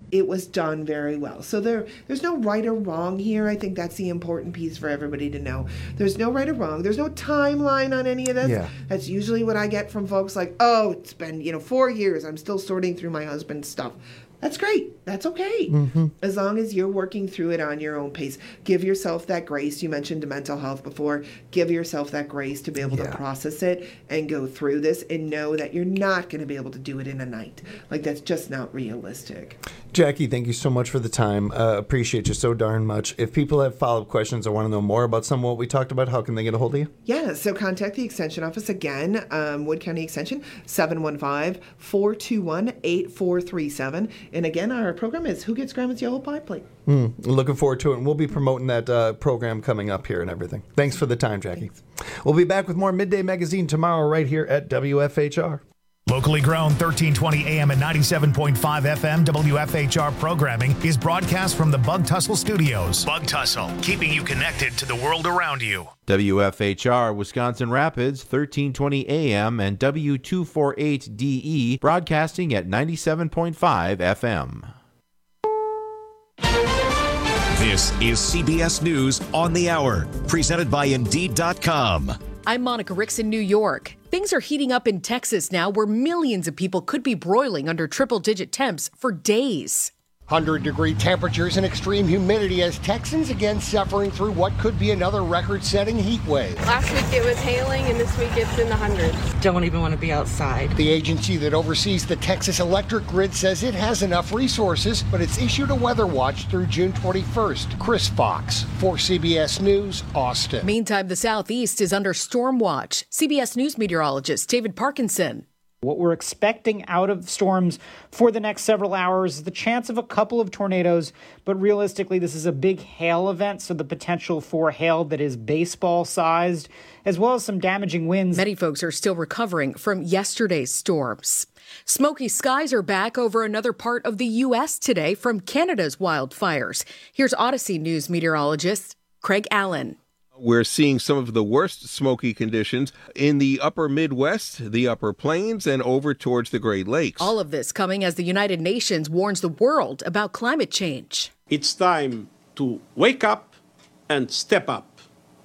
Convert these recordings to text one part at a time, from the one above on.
it was done very well. So there's no right or wrong here. I think that's the important piece for everybody to know. There's no right or wrong. There's no timeline on any of this. Yeah. That's usually what I get from folks like, oh, it's been 4 years. I'm still sorting through my husband's stuff. That's great. That's okay. As long as you're working through it on your own pace. Give yourself that grace. You mentioned mental health before. Give yourself that grace to be able to process it and go through this and know that you're not going to be able to do it in a night. Like, that's just not realistic. Jackie, thank you so much for the time. Appreciate you so darn much. If people have follow-up questions or want to know more about some of what we talked about, how can they get a hold of you? Yeah, so contact the Extension office again, Wood County Extension, 715-421-8437. And again, our program is Who Gets Grandma's Yellow Pie Plate? Looking forward to it, and we'll be promoting that program coming up here and everything. Thanks for the time, Jackie. We'll be back with more Midday Magazine tomorrow right here at WFHR. Locally grown 1320 AM and 97.5 FM WFHR programming is broadcast from the Bug Tussle Studios. Bug Tussle, keeping you connected to the world around you. WFHR Wisconsin Rapids 1320 AM and W248DE broadcasting at 97.5 FM. This is CBS News on the Hour, presented by Indeed.com. I'm Monica Ricks in New York. Things are heating up in Texas now, where millions of people could be broiling under triple-digit temps for days. 100-degree temperatures and extreme humidity as Texans again suffering through what could be another record-setting heat wave. Last week it was hailing, and this week it's in the hundreds. Don't even want to be outside. The agency that oversees the Texas electric grid says it has enough resources, but it's issued a weather watch through June 21st. Chris Fox for CBS News, Austin. Meantime, the Southeast is under storm watch. CBS News meteorologist David Parkinson. What we're expecting out of storms for the next several hours is the chance of a couple of tornadoes, but realistically, this is a big hail event, so the potential for hail that is baseball-sized, as well as some damaging winds. Many folks are still recovering from yesterday's storms. Smoky skies are back over another part of the U.S. today from Canada's wildfires. Here's Odyssey News meteorologist Craig Allen. We're seeing some of the worst smoky conditions in the upper Midwest, the upper plains, and over towards the Great Lakes. All of this coming as the United Nations warns the world about climate change. It's time to wake up and step up.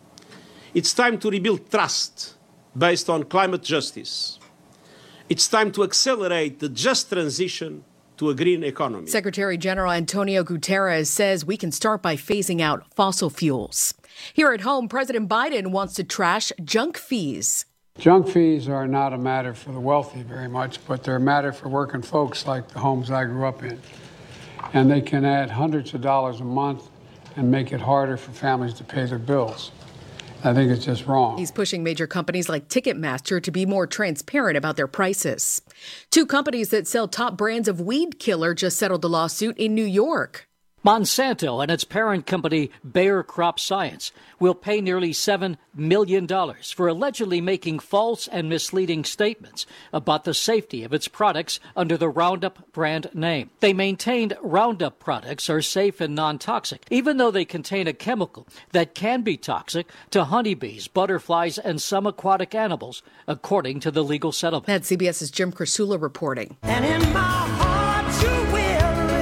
It's time to rebuild trust based on climate justice. It's time to accelerate the just transition to a green economy. Secretary General Antonio Guterres says we can start by phasing out fossil fuels. Here at home, President Biden wants to trash junk fees. Junk fees are not a matter for the wealthy very much, but they're a matter for working folks like the homes I grew up in. And they can add hundreds of dollars a month and make it harder for families to pay their bills. I think it's just wrong. He's pushing major companies like Ticketmaster to be more transparent about their prices. Two companies that sell top brands of weed killer just settled a lawsuit in New York. Monsanto and its parent company, Bayer Crop Science, will pay nearly $7 million for allegedly making false and misleading statements about the safety of its products under the Roundup brand name. They maintained Roundup products are safe and non-toxic, even though they contain a chemical that can be toxic to honeybees, butterflies, and some aquatic animals, according to the legal settlement. That's CBS's Jim Krasula reporting. And in my heart you will.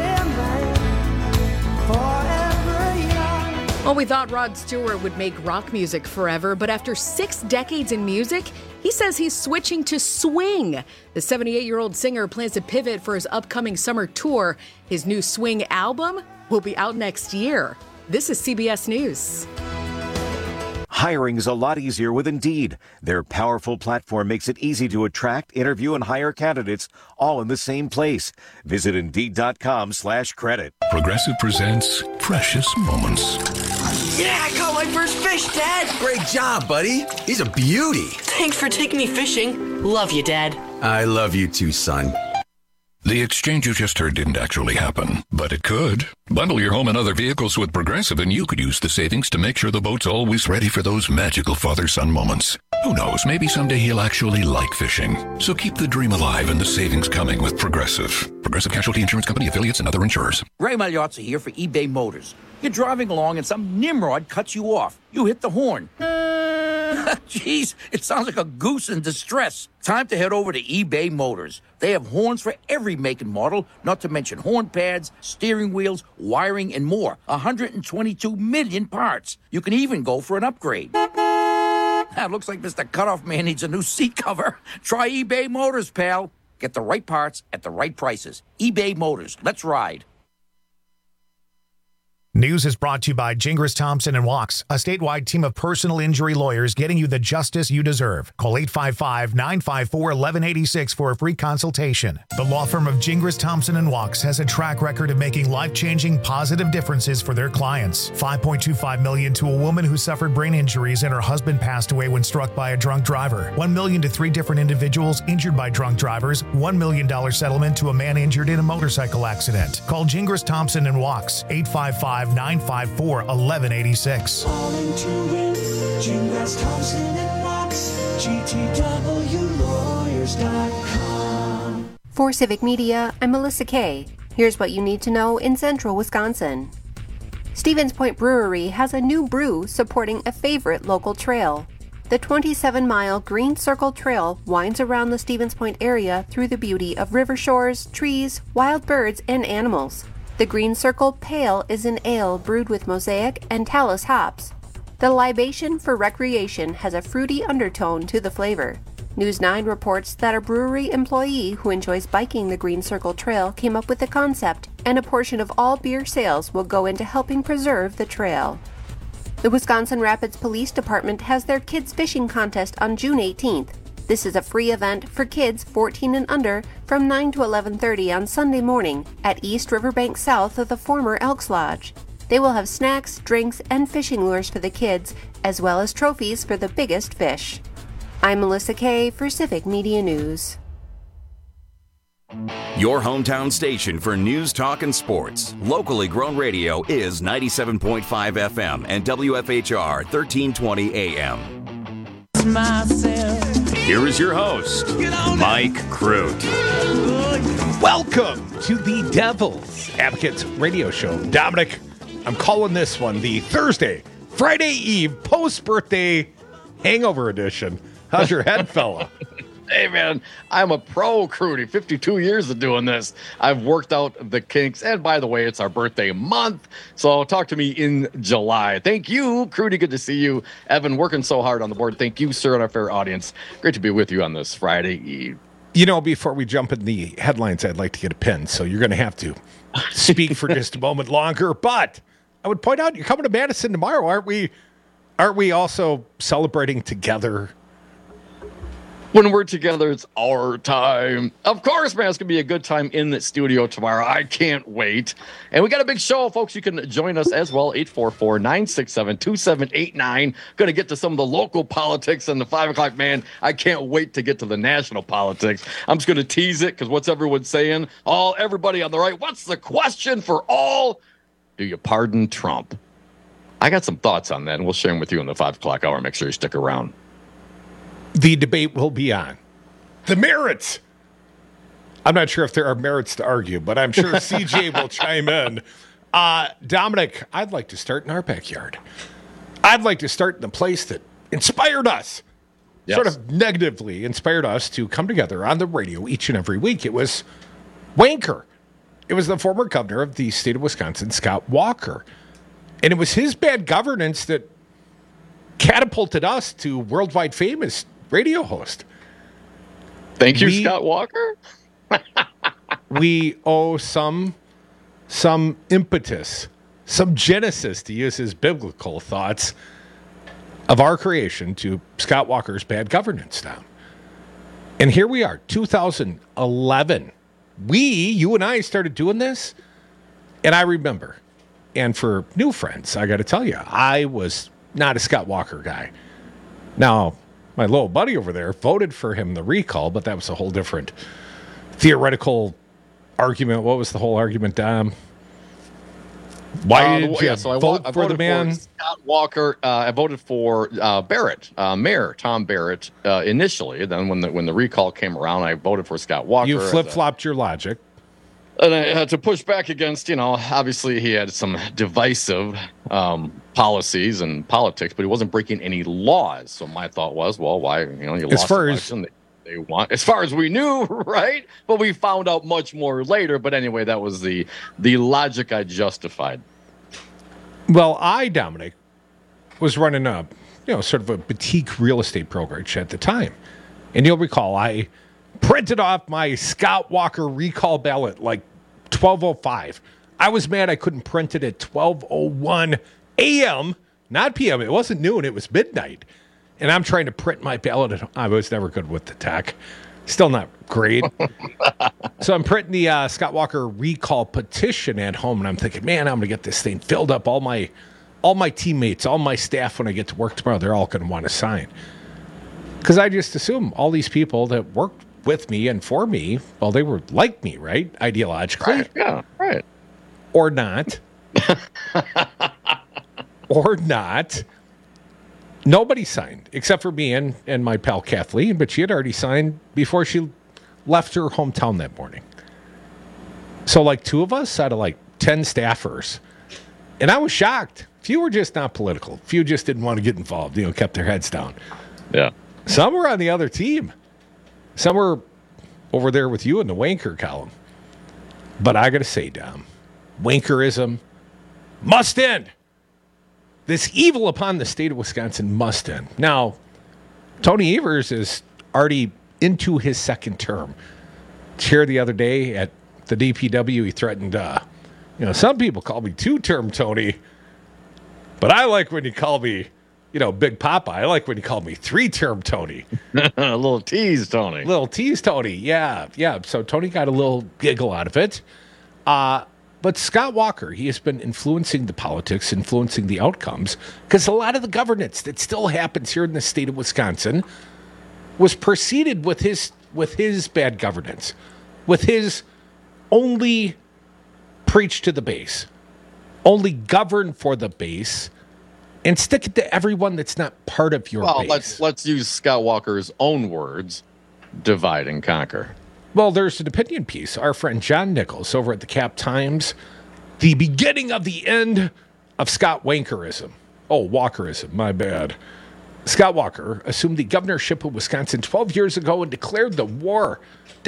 Well, we thought Rod Stewart would make rock music forever, but after 6 decades in music, he says he's switching to swing. The 78-year-old singer plans to pivot for his upcoming summer tour. His new swing album will be out next year. This is CBS News. Hiring is a lot easier with Indeed. Their powerful platform makes it easy to attract, interview, and hire candidates all in the same place. Visit Indeed.com/credit. Progressive presents Precious Moments. Yeah, I caught my first fish, Dad. Great job, buddy. He's a beauty. Thanks for taking me fishing. Love you, Dad. I love you too, son. The exchange you just heard didn't actually happen, but it could. Bundle your home and other vehicles with Progressive, and you could use the savings to make sure the boat's always ready for those magical father-son moments. Who knows, maybe someday he'll actually like fishing. So keep the dream alive and the savings coming with Progressive. Progressive Casualty Insurance Company, affiliates, and other insurers. Ray Magliozzi here for eBay Motors. You're driving along and some nimrod cuts you off. You hit the horn. Jeez, it sounds like a goose in distress. Time to head over to eBay Motors. They have horns for every make and model, not to mention horn pads, steering wheels, wiring, and more. 122 million parts. You can even go for an upgrade. Looks like Mr. Cutoff Man needs a new seat cover. Try eBay Motors, pal. Get the right parts at the right prices. eBay Motors. Let's ride. News is brought to you by Gingras Thompson & Walks, a statewide team of personal injury lawyers getting you the justice you deserve. Call 855-954-1186 for a free consultation. The law firm of Gingras Thompson & Walks has a track record of making life-changing positive differences for their clients. $5.25 million to a woman who suffered brain injuries and her husband passed away when struck by a drunk driver. $1 million to 3 different individuals injured by drunk drivers. $1 million settlement to a man injured in a motorcycle accident. Call Gingras Thompson & Walks, 855-954-1186. Calling to win, Gingras Thompson and Walks, GTWlawyers.com. For Civic Media, I'm Melissa Kay. Here's what you need to know in central Wisconsin. Stevens Point Brewery has a new brew supporting a favorite local trail. The 27-mile Green Circle Trail winds around the Stevens Point area through the beauty of river shores, trees, wild birds, and animals. The Green Circle Pale is an ale brewed with Mosaic and Talus hops. The libation for recreation has a fruity undertone to the flavor. News 9 reports that a brewery employee who enjoys biking the Green Circle Trail came up with the concept, and a portion of all beer sales will go into helping preserve the trail. The Wisconsin Rapids Police Department has their Kids Fishing Contest on June 18th. This is a free event for kids 14 and under from 9 to 11:30 on Sunday morning at East Riverbank south of the former Elks Lodge. They will have snacks, drinks, and fishing lures for the kids, as well as trophies for the biggest fish. I'm Melissa Kay for Civic Media News. Your hometown station for news, talk, and sports. Locally grown radio is 97.5 FM and WFHR 1320 AM. Here is your host, Mike Crute. Welcome to the Devil's Advocates radio show. Dominic, I'm calling this one the Friday Eve post-birthday hangover edition. How's your head, fella? Hey, man, I'm a pro, Crudy. 52 years of doing this. I've worked out the kinks. And by the way, it's our birthday month. So talk to me in July. Thank you, Crudy. Good to see you. Evan, working so hard on the board. Thank you, sir, and our fair audience. Great to be with you on this Friday Eve. You know, before we jump in the headlines, I'd like to get a pin. So you're going to have to speak for just a moment longer. But I would point out, you're coming to Madison tomorrow, aren't we? Aren't we also celebrating together? When we're together, it's our time. Of course, man, it's going to be a good time in the studio tomorrow. I can't wait. And we got a big show, folks. You can join us as well, 844-967-2789. Going to get to some of the local politics in the 5 o'clock, man. I can't wait to get to the national politics. I'm just going to tease it because what's everyone saying? Everybody on the right, what's the question for all? Do you pardon Trump? I got some thoughts on that, and we'll share them with you in the 5 o'clock hour. Make sure you stick around. The debate will be on the merits. I'm not sure if there are merits to argue, but I'm sure CJ will chime in. Dominic, I'd like to start in our backyard. I'd like to start in the place that inspired us, sort of negatively inspired us to come together on the radio each and every week. It was Wanker. It was the former governor of the state of Wisconsin, Scott Walker. And it was his bad governance that catapulted us to worldwide famous radio host. Thank you, Scott Walker. We owe some impetus, some genesis, to use his biblical thoughts, of our creation to Scott Walker's bad governance now. And here we are, 2011. You and I started doing this, and I remember. And for new friends, I got to tell you, I was not a Scott Walker guy. Now, my little buddy over there voted for him the recall, but that was a whole different theoretical argument. What was the whole argument, Dom? Why did you vote for the man? Scott Walker. I voted for Barrett, Mayor Tom Barrett, initially. Then when the recall came around, I voted for Scott Walker. You flip-flopped your logic. And I had to push back against, obviously he had some divisive policies and politics, but he wasn't breaking any laws. So my thought was, well, why, you lost the election. They want, as far as we knew, right? But we found out much more later. But anyway, that was the logic I justified. Well, Dominic, was running a, sort of a boutique real estate brokerage at the time. And you'll recall, I printed off my Scott Walker recall ballot like 12:05. I was mad I couldn't print it at 12:01 a.m., not p.m. It wasn't noon, it was midnight. And I'm trying to print my ballot. I was never good with the tech. Still not great. So I'm printing the Scott Walker recall petition at home, and I'm thinking, man, I'm going to get this thing filled up. All my teammates, all my staff, when I get to work tomorrow, they're all going to want to sign. Because I just assume all these people that worked with me and for me, well, they were like me, right? Ideologically. Right, yeah, right. Or not. Or not. Nobody signed, except for me and my pal Kathleen, but she had already signed before she left her hometown that morning. So like 2 of us out of like 10 staffers. And I was shocked. Few were just not political. Few just didn't want to get involved, kept their heads down. Yeah. Some were on the other team. Some were over there with you in the wanker column. But I got to say, Dom, wankerism must end. This evil upon the state of Wisconsin must end. Now, Tony Evers is already into his second term. Here the other day at the DPW, he threatened, some people call me two-term Tony, but I like when you call me, Big Papa. I like when you call me three-term Tony. A little tease, Tony. Yeah. So Tony got a little giggle out of it. But Scott Walker, he has been influencing the politics, influencing the outcomes, because a lot of the governance that still happens here in the state of Wisconsin was preceded with his bad governance, with his only preach to the base, only govern for the base, and stick it to everyone that's not part of your base. Let's use Scott Walker's own words, divide and conquer. Well, there's an opinion piece. Our friend John Nichols over at the Cap Times, the beginning of the end of Scott Wankerism. Oh, Walkerism, my bad. Scott Walker assumed the governorship of Wisconsin 12 years ago and declared war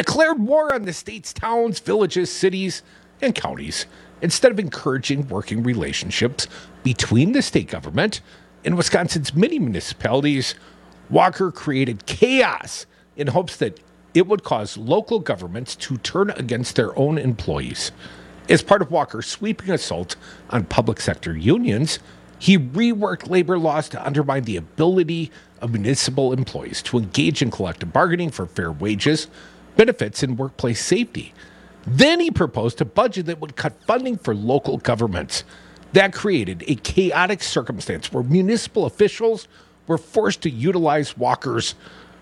on the state's towns, villages, cities, and counties. Instead of encouraging working relationships between the state government and Wisconsin's many municipalities, Walker created chaos in hopes that it would cause local governments to turn against their own employees. As part of Walker's sweeping assault on public sector unions, he reworked labor laws to undermine the ability of municipal employees to engage in collective bargaining for fair wages, benefits, and workplace safety. Then he proposed a budget that would cut funding for local governments. That created a chaotic circumstance where municipal officials were forced to utilize Walker's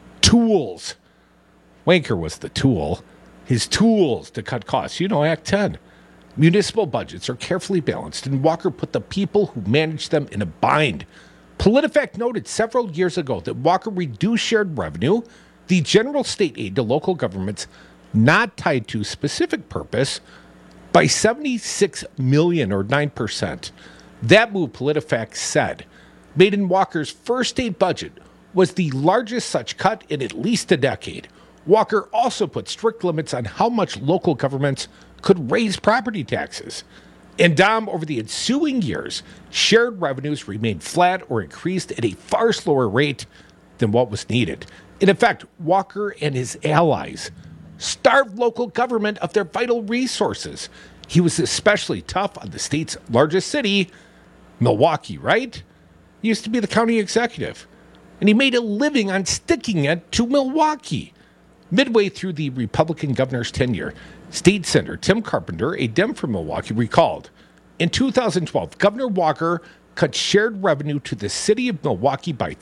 tools. Wanker was the tool. His tools to cut costs. Act 10. Municipal budgets are carefully balanced, and Walker put the people who manage them in a bind. PolitiFact noted several years ago that Walker reduced shared revenue, the general state aid to local governments not tied to specific purpose, by $76 million or 9%. That move, PolitiFact said, made in Walker's first state budget, was the largest such cut in at least a decade. Walker also put strict limits on how much local governments could raise property taxes. And Dom, over the ensuing years, shared revenues remained flat or increased at a far slower rate than what was needed. In effect, Walker and his allies starved local government of their vital resources. He was especially tough on the state's largest city, Milwaukee, right? He used to be the county executive. And he made a living on sticking it to Milwaukee. Midway through the Republican governor's tenure, State Senator Tim Carpenter, a Dem from Milwaukee, recalled, in 2012, Governor Walker cut shared revenue to the city of Milwaukee by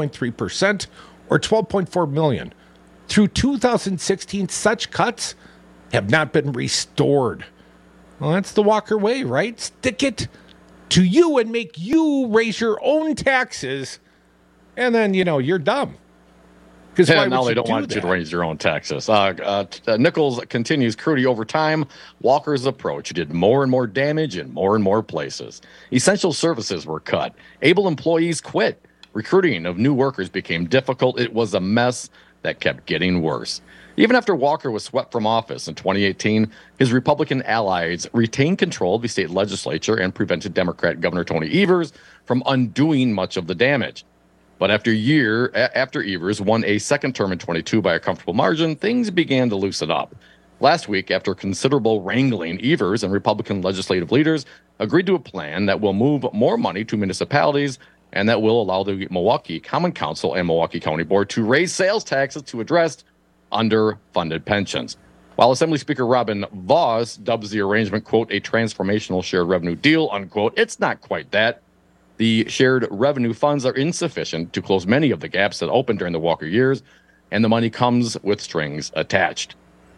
4.3%, or $12.4 million. Through 2016, such cuts have not been restored. Well, that's the Walker way, right? Stick it to you and make you raise your own taxes, and then, you're dumb. Because now they don't want you to raise your own taxes. Nichols continues, Crudy, over time, Walker's approach did more and more damage in more and more places. Essential services were cut. Able employees quit. Recruiting of new workers became difficult. It was a mess that kept getting worse. Even after Walker was swept from office in 2018, his Republican allies retained control of the state legislature and prevented Democrat Governor Tony Evers from undoing much of the damage. But after Evers won a second term in 22 by a comfortable margin, things began to loosen up. Last week, after considerable wrangling, Evers and Republican legislative leaders agreed to a plan that will move more money to municipalities and that will allow the Milwaukee Common Council and Milwaukee County Board to raise sales taxes to address underfunded pensions. While Assembly Speaker Robin Vos dubs the arrangement, quote, a transformational shared revenue deal, unquote, it's not quite that. The shared revenue funds are insufficient to close many of the gaps that opened during the Walker years, and the money comes with strings attached.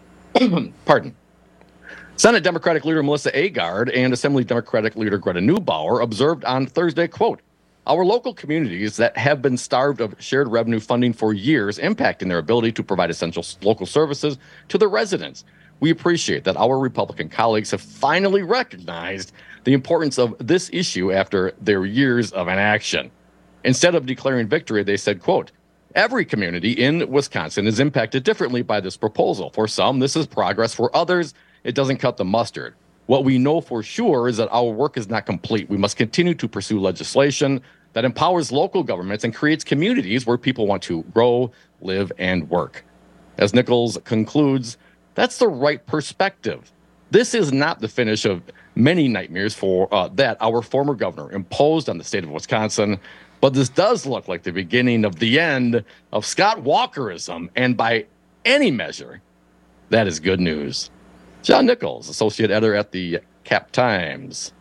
Pardon. Senate Democratic leader Melissa Agard and Assembly Democratic leader Greta Neubauer observed on Thursday, quote, our local communities that have been starved of shared revenue funding for years, impacting their ability to provide essential local services to their residents. We appreciate that our Republican colleagues have finally recognized the importance of this issue after their years of inaction. Instead of declaring victory, they said, quote, every community in Wisconsin is impacted differently by this proposal. For some, this is progress. For others, it doesn't cut the mustard. What we know for sure is that our work is not complete. We must continue to pursue legislation that empowers local governments and creates communities where people want to grow, live, and work. As Nichols concludes, that's the right perspective. This is not the finish of many nightmares that our former governor imposed on the state of Wisconsin, but this does look like the beginning of the end of Scott Walkerism, and by any measure, that is good news. John Nichols, associate editor at the Cap Times.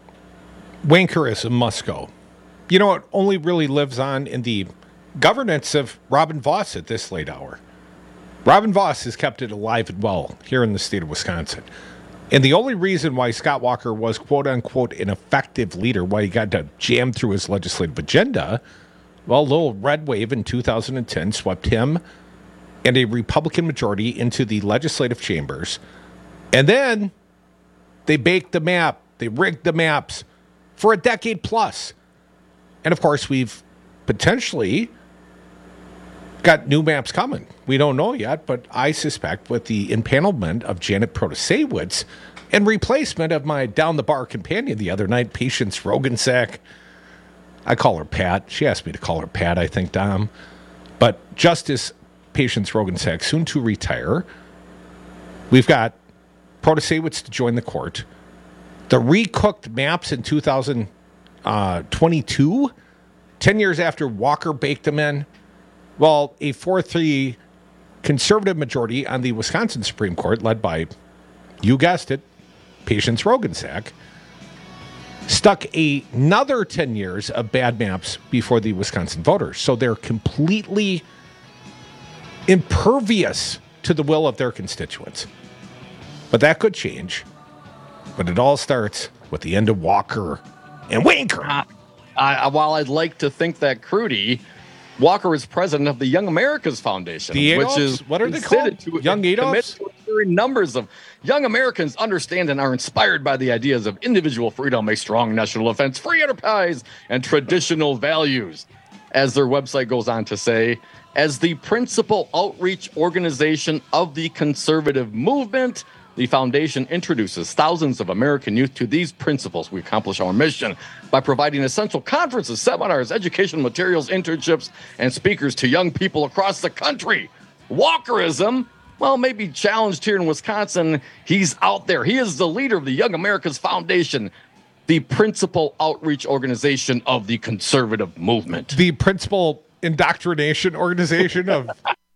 Wankerism must go. You know, it only really lives on in the governance of Robin Vos at this late hour. Robin Vos has kept it alive and well here in the state of Wisconsin. And the only reason why Scott Walker was, quote unquote, an effective leader, why he got to jam through his legislative agenda, well, a little red wave in 2010 swept him and a Republican majority into the legislative chambers. And then they baked the map. They rigged the maps for a decade plus. And of course, we've potentially got new maps coming. We don't know yet, but I suspect with the impanelment of Janet Protasewicz and replacement of my down-the-bar companion the other night, Patience Roggensack. I call her Pat. She asked me to call her Pat, I think, Dom. But Justice Patience Roggensack, soon to retire. We've got Protasewicz to join the court. The recooked maps in 2022, 10 years after Walker baked them in. Well, a 4-3 conservative majority on the Wisconsin Supreme Court, led by, you guessed it, Patience Roggensack, stuck another 10 years of bad maps before the Wisconsin voters. So they're completely impervious to the will of their constituents. But that could change. But it all starts with the end of Walker and Wanker. While I'd like to think that, Crudy, Walker is president of the Young Americas Foundation, which is what are they called? Young Adolfs? Numbers of young Americans understand and are inspired by the ideas of individual freedom, a strong national defense, free enterprise, and traditional values. As their website goes on to say, as the principal outreach organization of the conservative movement, the foundation introduces thousands of American youth to these principles. We accomplish our mission by providing essential conferences, seminars, educational materials, internships, and speakers to young people across the country. Walkerism, well, maybe challenged here in Wisconsin. He's out there. He is the leader of the Young Americans Foundation, the principal outreach organization of the conservative movement. The principal indoctrination organization of...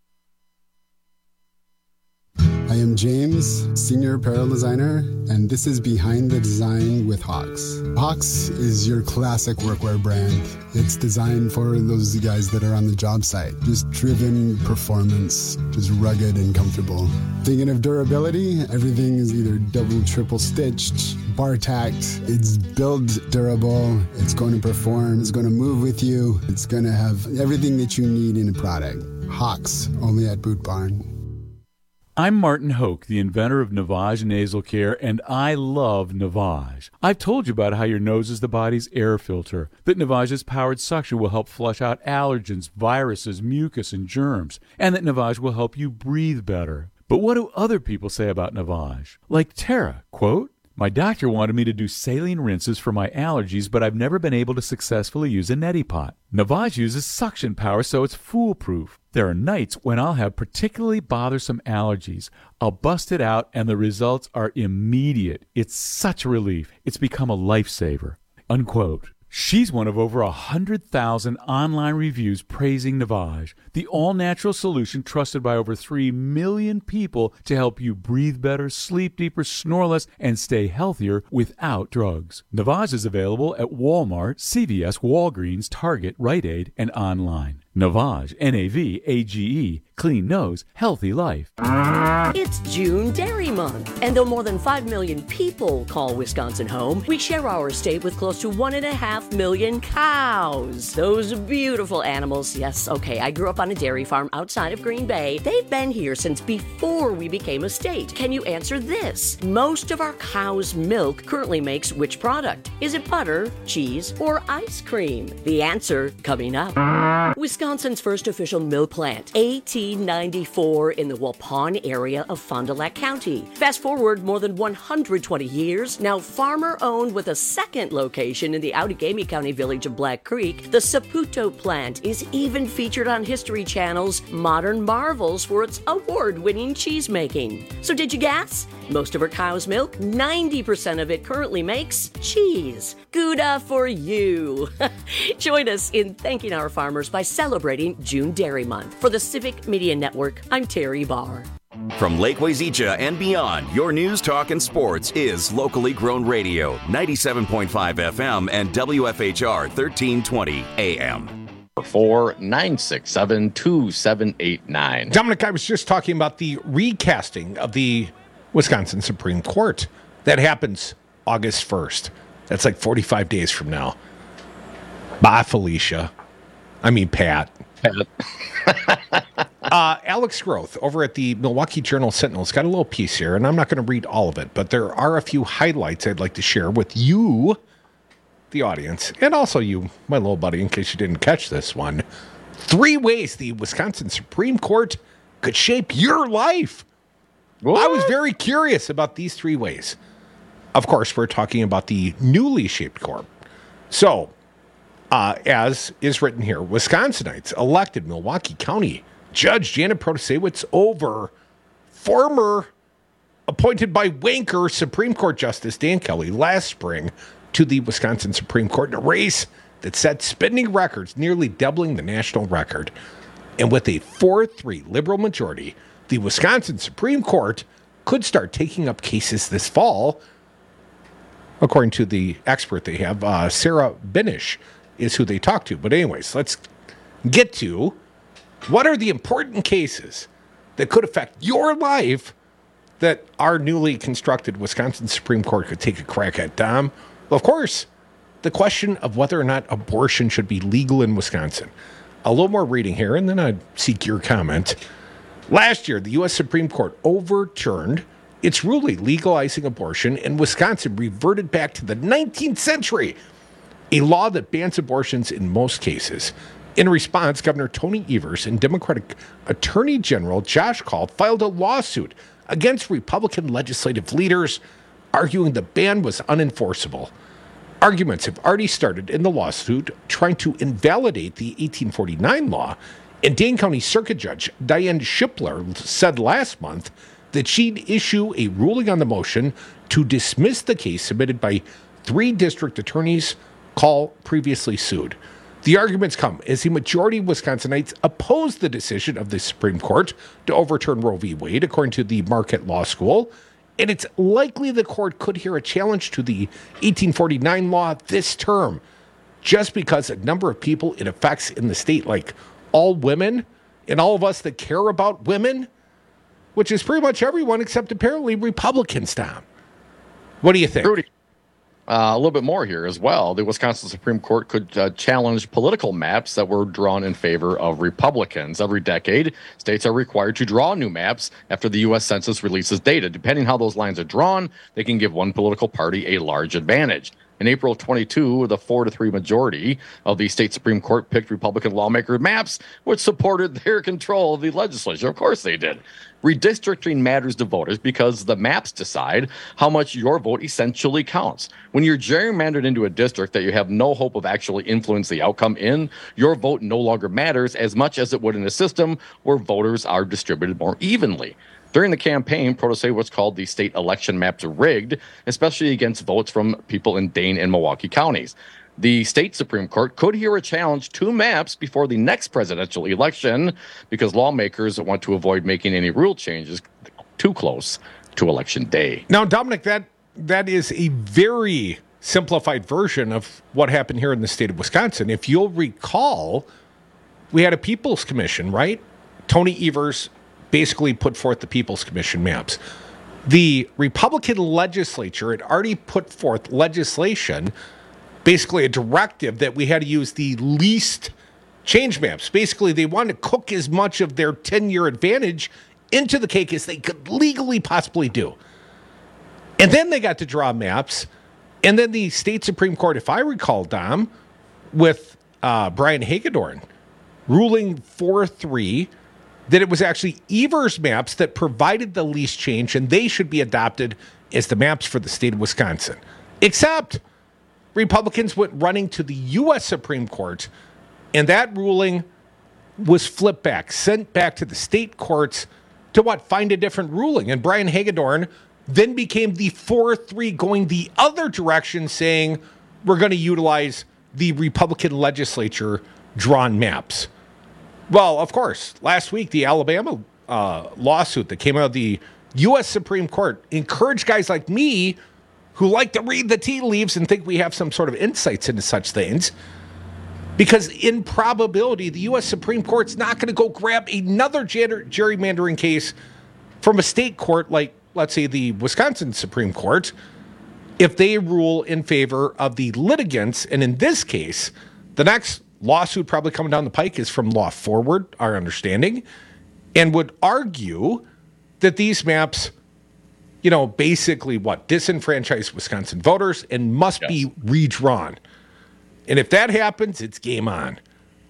I am James, Senior Apparel Designer, and this is Behind the Design with Hawks. Hawks is your classic workwear brand. It's designed for those guys that are on the job site. Just driven performance, just rugged and comfortable. Thinking of durability, everything is either double, triple stitched, bar tacked. It's build durable, it's going to perform, it's going to move with you, it's going to have everything that you need in a product. Hawks, only at Boot Barn. I'm Martin Hoke, the inventor of Navage Nasal Care, and I love Navage. I've told you about how your nose is the body's air filter, that Navage's powered suction will help flush out allergens, viruses, mucus, and germs, and that Navage will help you breathe better. But what do other people say about Navage? Like Tara, quote, "My doctor wanted me to do saline rinses for my allergies, but I've never been able to successfully use a neti pot. Navage uses suction power, so it's foolproof. There are nights when I'll have particularly bothersome allergies. I'll bust it out, and the results are immediate. It's such a relief. It's become a lifesaver." Unquote. She's one of over 100,000 online reviews praising Navage, the all-natural solution trusted by over 3 million people to help you breathe better, sleep deeper, snore less, and stay healthier without drugs. Navage is available at Walmart, CVS, Walgreens, Target, Rite Aid, and online. Navage, N-A-V-A-G-E, clean nose, healthy life. It's June Dairy Month, and though more than 5 million people call Wisconsin home, we share our state with close to 1.5 million cows. Those beautiful animals, yes, okay, I grew up on a dairy farm outside of Green Bay. They've been here since before we became a state. Can you answer this? Most of our cow's milk currently makes which product? Is it butter, cheese, or ice cream? The answer coming up. Wisconsin's first official milk plant, 1894 in the Waupun area of Fond du Lac County. Fast forward more than 120 years, now farmer-owned with a second location in the Outagamie County village of Black Creek, the Saputo plant is even featured on History Channel's Modern Marvels for its award-winning cheese making. So did you guess? Most of our cow's milk, 90% of it currently makes cheese. Gouda for you. Join us in thanking our farmers by celebrating June Dairy Month. For the Civic Media Network, I'm Terry Barr. From Lake Wazeecha and beyond, your news, talk, and sports is locally grown radio, 97.5 FM and WFHR 1320 AM. 4-967-2789. Dominic, I was just talking about the recasting of the Wisconsin Supreme Court. That happens August 1st. That's like 45 days from now. Bye, Felicia. I mean, Pat. Alex Groth over at the Milwaukee Journal-Sentinel's got a little piece here, and I'm not going to read all of it, but there are a few highlights I'd like to share with you, the audience, and also you, my little buddy, in case you didn't catch this one. 3 ways the Wisconsin Supreme Court could shape your life. What? I was very curious about these 3 ways. Of course, we're talking about the newly shaped court. So, as is written here, Wisconsinites elected Milwaukee County Judge Janet Protasiewicz over former appointed by wanker Supreme Court Justice Dan Kelly last spring to the Wisconsin Supreme Court in a race that set spending records, nearly doubling the national record. And with a 4-3 liberal majority, the Wisconsin Supreme Court could start taking up cases this fall. According to the expert they have, Sarah Benish is who they talk to. But anyways, let's get to what are the important cases that could affect your life that our newly constructed Wisconsin Supreme Court could take a crack at, Dom. Of course, the question of whether or not abortion should be legal in Wisconsin. A little more reading here, and then I'd seek your comment. Last year, the U.S. Supreme Court overturned its ruling legalizing abortion, and Wisconsin reverted back to the 19th century, a law that bans abortions in most cases. In response, Governor Tony Evers and Democratic Attorney General Josh Kaul filed a lawsuit against Republican legislative leaders, arguing the ban was unenforceable. Arguments have already started in the lawsuit trying to invalidate the 1849 law, and Dane County Circuit Judge Diane Shipler said last month that she'd issue a ruling on the motion to dismiss the case submitted by 3 district attorneys Kaul previously sued. The arguments come as the majority of Wisconsinites opposed the decision of the Supreme Court to overturn Roe v. Wade, according to the Marquette Law School, and it's likely the court could hear a challenge to the 1849 law this term, just because a number of people it affects in the state, like all women and all of us that care about women, which is pretty much everyone except apparently Republicans, Tom. What do you think? Rudy, A little bit more here as well. The Wisconsin Supreme Court could challenge political maps that were drawn in favor of Republicans. Every decade, states are required to draw new maps after the U.S. Census releases data. Depending how those lines are drawn, they can give one political party a large advantage. In April of 22, the 4-3 majority of the state Supreme Court picked Republican lawmaker maps, which supported their control of the legislature. Of course they did. Redistricting matters to voters because the maps decide how much your vote essentially counts. When you're gerrymandered into a district that you have no hope of actually influence the outcome in, your vote no longer matters as much as it would in a system where voters are distributed more evenly. During the campaign, protests say what's called the state election maps are rigged, especially against votes from people in Dane and Milwaukee counties. The state Supreme Court could hear a challenge to maps before the next presidential election because lawmakers want to avoid making any rule changes too close to Election Day. Now, Dominic, that is a very simplified version of what happened here in the state of Wisconsin. If you'll recall, we had a People's Commission, right? Tony Evers basically put forth the People's Commission maps. The Republican legislature had already put forth legislation, basically a directive that we had to use the least change maps. Basically, they wanted to cook as much of their 10-year advantage into the cake as they could legally possibly do. And then they got to draw maps. And then the state Supreme Court, if I recall, Dom, with Brian Hagedorn, ruling 4-3, that it was actually Evers maps that provided the least change, and they should be adopted as the maps for the state of Wisconsin. Except Republicans went running to the U.S. Supreme Court, and that ruling was flipped back, sent back to the state courts to find a different ruling. And Brian Hagedorn then became the 4-3 going the other direction, saying we're going to utilize the Republican legislature drawn maps. Well, of course, last week, the Alabama lawsuit that came out of the U.S. Supreme Court encouraged guys like me who like to read the tea leaves and think we have some sort of insights into such things, because in probability, the U.S. Supreme Court's not going to go grab another gerrymandering case from a state court like, let's say, the Wisconsin Supreme Court, if they rule in favor of the litigants. And in this case, the next lawsuit probably coming down the pike is from Law Forward, our understanding, and would argue that these maps, basically disenfranchise Wisconsin voters and must be redrawn. And if that happens, it's game on.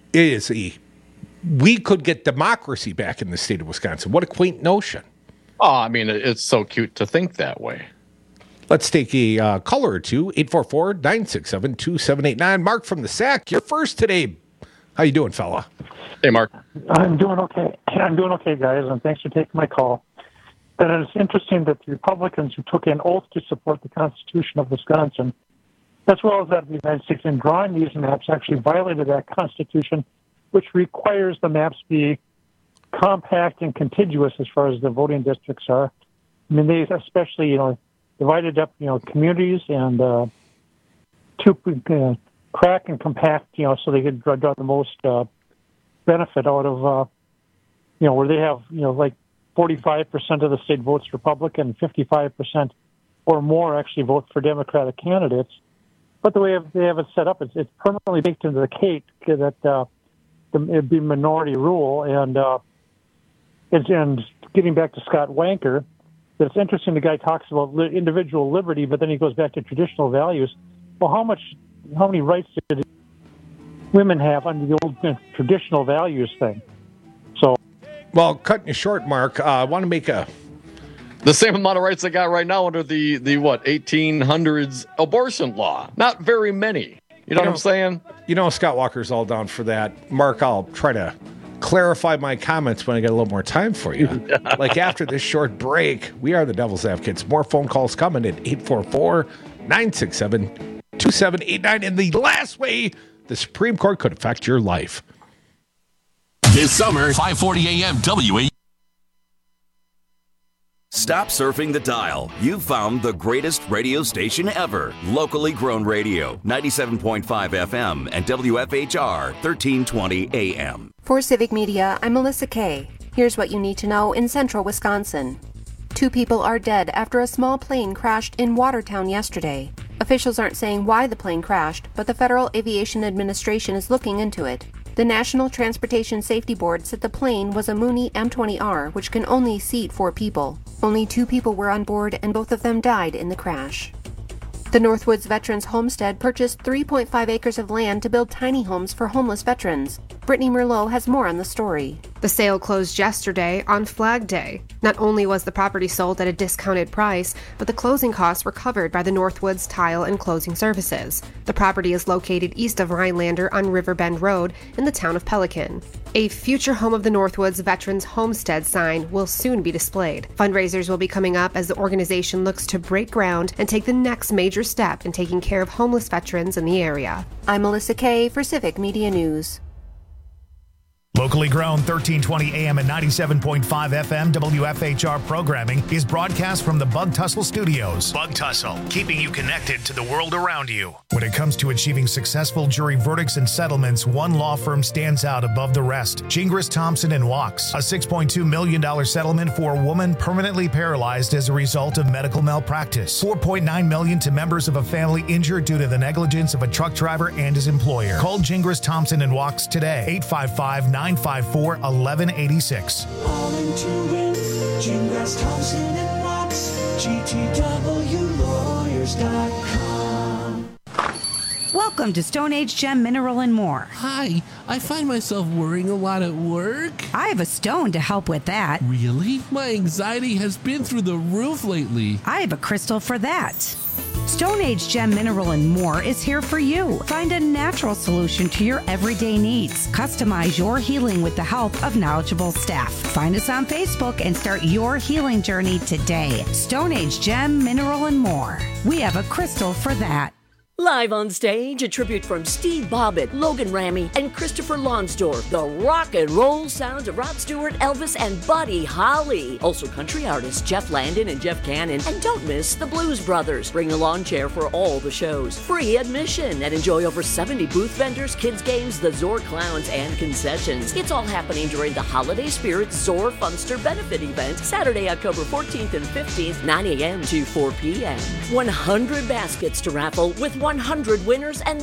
We could get democracy back in the state of Wisconsin. What a quaint notion. Oh, I mean, it's so cute to think that way. Let's take a caller or two. 844-967-2789. Mark from the Sac, you're first today. How you doing, fella? Hey, Mark. I'm doing okay. Guys, and thanks for taking my call. And it's interesting that the Republicans who took an oath to support the Constitution of Wisconsin, as well as that of the United States, in drawing these maps, actually violated that Constitution, which requires the maps be compact and contiguous as far as the voting districts are. I mean, they especially, divided up, communities and to crack and compact, so they could draw the most benefit out of, where they have, 45% of the state votes Republican, 55% or more actually vote for Democratic candidates. But the way they have it set up, it's permanently baked into the cake that it'd be minority rule. And getting back to Scott Wanker, it's interesting the guy talks about individual liberty, but then he goes back to traditional values. Well, how many rights did women have under the old traditional values thing? So, well, cutting you short, Mark, I want to make the same amount of rights they got right now under the 1800s abortion law. Not very many. You know what I'm saying? Scott Walker's all down for that. Mark, I'll try to clarify my comments when I get a little more time for you. Like after this short break, we are the Devil's Advocates. More phone calls coming at 844-967-2789. And the last way the Supreme Court could affect your life. This summer, 540 AM WA. Stop surfing the dial. You've found the greatest radio station ever. Locally grown radio, 97.5 FM and WFHR, 1320 AM. For Civic Media, I'm Melissa Kay. Here's what you need to know in central Wisconsin. 2 people are dead after a small plane crashed in Watertown yesterday. Officials aren't saying why the plane crashed, but the Federal Aviation Administration is looking into it. The National Transportation Safety Board said the plane was a Mooney M20R, which can only seat 4 people. Only 2 people were on board, and both of them died in the crash. The Northwoods Veterans Homestead purchased 3.5 acres of land to build tiny homes for homeless veterans. Brittany Merlot has more on the story. The sale closed yesterday on Flag Day. Not only was the property sold at a discounted price, but the closing costs were covered by the Northwoods Tile and Closing Services. The property is located east of Rhinelander on Riverbend Road in the town of Pelican. A future home of the Northwoods Veterans Homestead sign will soon be displayed. Fundraisers will be coming up as the organization looks to break ground and take the next major step in taking care of homeless veterans in the area. I'm Melissa Kay for Civic Media News. Locally grown 1320 AM and 97.5 FM WFHR programming is broadcast from the Bug Tussle Studios. Bug Tussle, keeping you connected to the world around you. When it comes to achieving successful jury verdicts and settlements, one law firm stands out above the rest. Gingras, Thompson & Wachs. A $6.2 million settlement for a woman permanently paralyzed as a result of medical malpractice. $4.9 million to members of a family injured due to the negligence of a truck driver and his employer. Call Gingras, Thompson & Wachs today. 855-954-1186. All into it. Gingras, Thompson & Wachs. GTWlawyers.com. Welcome to Stone Age Gem Mineral and More. Hi, I find myself worrying a lot at work. I have a stone to help with that. Really? My anxiety has been through the roof lately. I have a crystal for that. Stone Age Gem Mineral and More is here for you. Find a natural solution to your everyday needs. Customize your healing with the help of knowledgeable staff. Find us on Facebook and start your healing journey today. Stone Age Gem Mineral and More. We have a crystal for that. Live on stage, a tribute from Steve Bobbitt, Logan Ramey, and Christopher Lonsdorf. The rock and roll sounds of Rod Stewart, Elvis, and Buddy Holly. Also country artists Jeff Landon and Jeff Cannon. And don't miss the Blues Brothers. Bring a lawn chair for all the shows. Free admission. And enjoy over 70 booth vendors, kids games, the Zor Clowns, and concessions. It's all happening during the Holiday Spirit Zor Funster Benefit Event, Saturday, October 14th and 15th, 9 a.m. to 4 p.m. 100 baskets to raffle with 100 winners and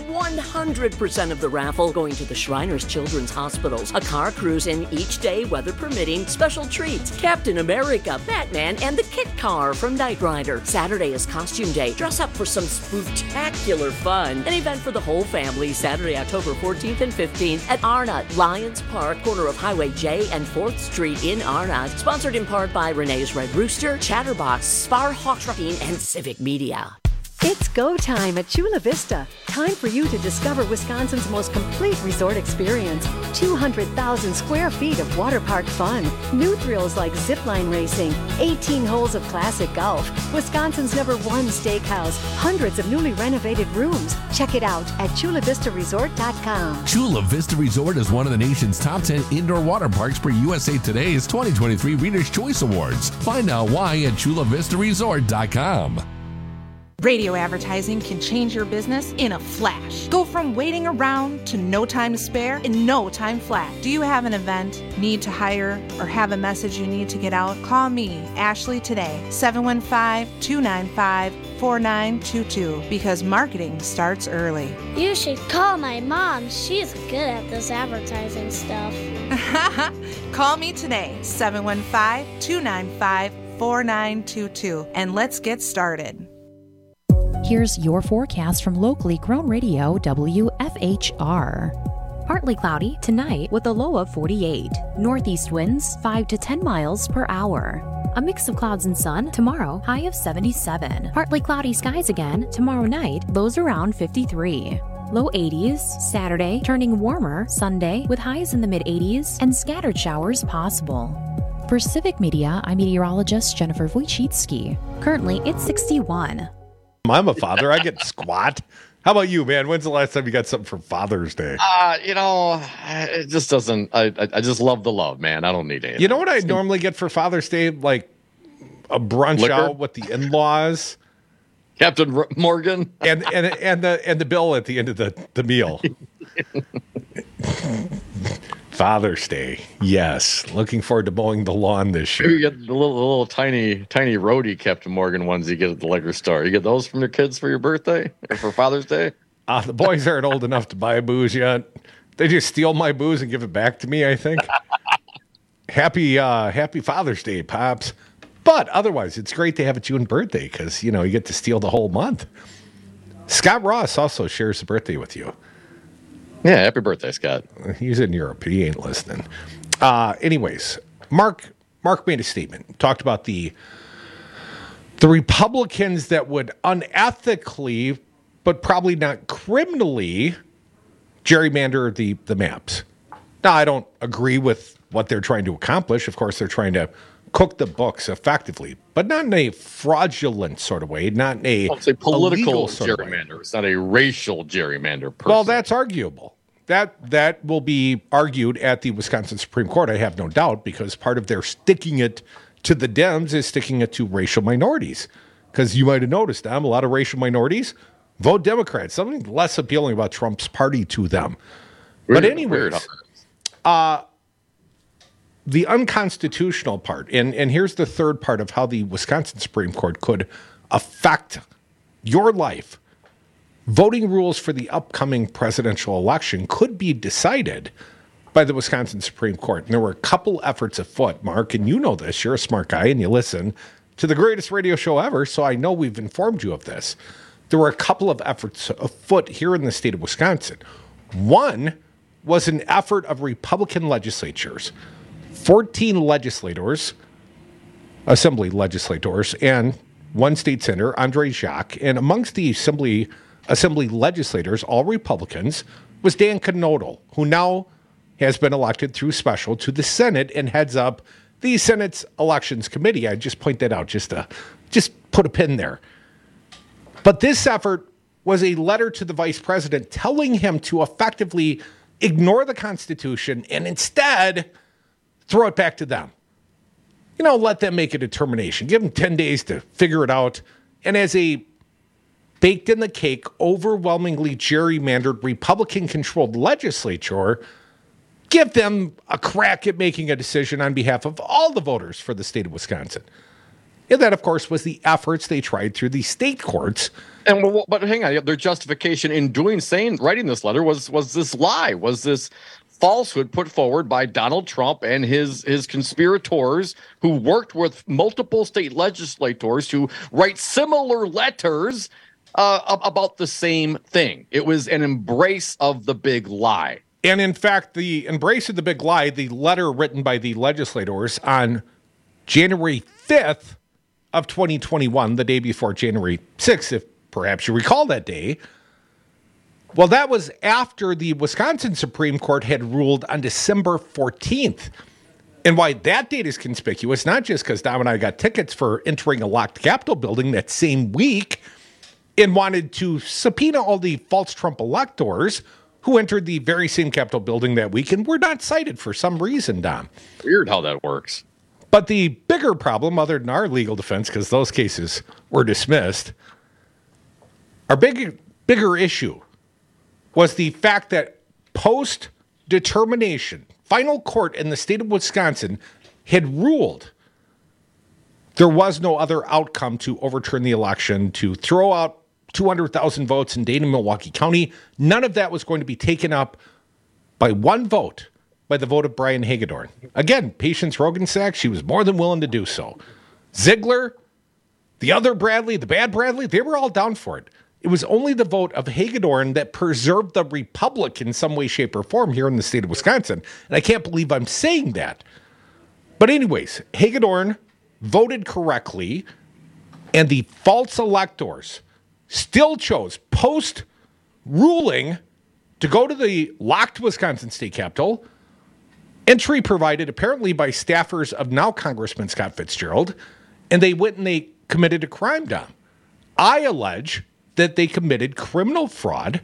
100% of the raffle going to the Shriners Children's Hospitals. A car cruise in each day, weather permitting. Special treats: Captain America, Batman, and the Kit Car from Knight Rider. Saturday is costume day. Dress up for some spooktacular fun. An event for the whole family, Saturday, October 14th and 15th at Arnott Lions Park, corner of Highway J and 4th Street in Arnott. Sponsored in part by Renee's Red Rooster, Chatterbox, Sparhawk Trucking, and Civic Media. It's go time at Chula Vista. Time for you to discover Wisconsin's most complete resort experience. 200,000 square feet of water park fun. New thrills like zipline racing. 18 holes of classic golf. Wisconsin's #1 steakhouse. Hundreds of newly renovated rooms. Check it out at ChulaVistaResort.com. Chula Vista Resort is one of the nation's top 10 indoor water parks per USA Today's 2023 Reader's Choice Awards. Find out why at ChulaVistaResort.com. Radio advertising can change your business in a flash. Go from waiting around to no time to spare in no time flat. Do you have an event, need to hire, or have a message you need to get out? Call me, Ashley, today, 715-295-4922, because marketing starts early. You should call my mom. She's good at this advertising stuff. Call me today, 715-295-4922, and let's get started. Here's your forecast from locally grown radio WFHR. Partly cloudy tonight with a low of 48. Northeast winds 5 to 10 miles per hour. A mix of clouds and sun tomorrow, high of 77. Partly cloudy skies again tomorrow night, lows around 53. Low 80s Saturday, turning warmer Sunday with highs in the mid-80s and scattered showers possible. For Civic Media, I'm meteorologist Jennifer Wojcicki. Currently, it's 61. I'm a father. I get squat. How about you, man? When's the last time you got something for Father's Day? It just doesn't. I just love the love, man. I don't need anything. You know what I normally get for Father's Day? Like a brunch Liquor? out with the in-laws, Captain Morgan, and the bill at the end of the meal. Father's Day. Yes. Looking forward to mowing the lawn this year. You get the little tiny roadie Captain Morgan ones you get at the liquor store. You get those from your kids for your birthday or for Father's Day? The boys aren't old enough to buy booze yet. They just steal my booze and give it back to me, I think. Happy Father's Day, Pops. But otherwise, it's great to have a June birthday because, you get to steal the whole month. Scott Ross also shares a birthday with you. Yeah, happy birthday, Scott. He's in Europe. He ain't listening. Anyways, Mark made a statement. Talked about the Republicans that would unethically, but probably not criminally, gerrymander the maps. Now, I don't agree with what they're trying to accomplish. Of course, they're trying to cook the books effectively, but not in a fraudulent sort of way, not in a political gerrymander. It's not a racial gerrymander. Well, that's arguable. That will be argued at the Wisconsin Supreme Court, I have no doubt, because part of their sticking it to the Dems is sticking it to racial minorities. Because you might have noticed, a lot of racial minorities vote Democrat. Something less appealing about Trump's party to them. But anyways, the unconstitutional part, and here's the third part of how the Wisconsin Supreme Court could affect your life. Voting rules for the upcoming presidential election could be decided by the Wisconsin Supreme Court. And there were a couple efforts afoot, Mark, and you know this. You're a smart guy and you listen to the greatest radio show ever, so I know we've informed you of this. There were a couple of efforts afoot here in the state of Wisconsin. One was an effort of Republican legislatures, 14 legislators, assembly legislators, and one state senator, Andre Jacques, and amongst the assembly legislators, all Republicans, was Dan Knodel, who now has been elected through special to the Senate and heads up the Senate's Elections Committee. I just point that out just put a pin there. But this effort was a letter to the vice president telling him to effectively ignore the Constitution and instead throw it back to them. Let them make a determination. Give them 10 days to figure it out. And as a baked in the cake, overwhelmingly gerrymandered, Republican-controlled legislature, give them a crack at making a decision on behalf of all the voters for the state of Wisconsin. And that, of course, was the efforts they tried through the state courts. But hang on, their justification in writing this letter was this lie, was this falsehood put forward by Donald Trump and his conspirators who worked with multiple state legislators to write similar letters about the same thing. It was an embrace of the big lie. And in fact, the embrace of the big lie, the letter written by the legislators on January 5th of 2021, the day before January 6th, if perhaps you recall that day. Well, that was after the Wisconsin Supreme Court had ruled on December 14th. And why that date is conspicuous, not just because Dom and I got tickets for entering a locked Capitol building that same week and wanted to subpoena all the false Trump electors who entered the very same Capitol building that week and were not cited for some reason, Dom. Weird how that works. But the bigger problem, other than our legal defense, because those cases were dismissed, our bigger issue was the fact that post-determination, final court in the state of Wisconsin had ruled there was no other outcome to overturn the election, to throw out 200,000 votes in Dane and Milwaukee County. None of that was going to be taken up by one vote, by the vote of Brian Hagedorn. Again, Patience Rogensack, she was more than willing to do so. Ziegler, the other Bradley, the bad Bradley, they were all down for it. It was only the vote of Hagedorn that preserved the republic in some way, shape, or form here in the state of Wisconsin. And I can't believe I'm saying that. But anyways, Hagedorn voted correctly, and the false electors still chose, post-ruling, to go to the locked Wisconsin State Capitol, entry provided apparently by staffers of now Congressman Scott Fitzgerald, and they went and they committed a crime, Dom. I allege that they committed criminal fraud